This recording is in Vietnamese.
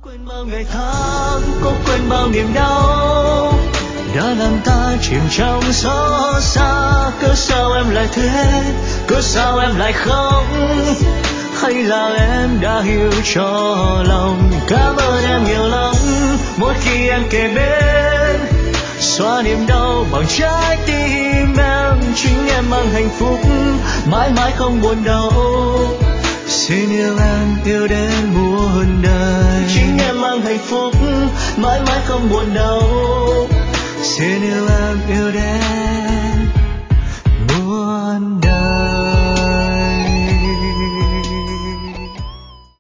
quên bao ngày tháng, cố quên bao niềm đau đã làm ta chìm trong gió xa. Cớ sao em lại thế, cớ sao em lại khóc, hay là em đã hiểu cho lòng. Cảm ơn em nhiều lắm mỗi khi em kề bên, xóa niềm đau bằng trái tim em. Chính em mang hạnh phúc mãi mãi không buồn đau. Xin yêu em yêu đến muôn đời. Chính em mang hạnh phúc mãi mãi không buồn đau. Xin yêu em yêu đến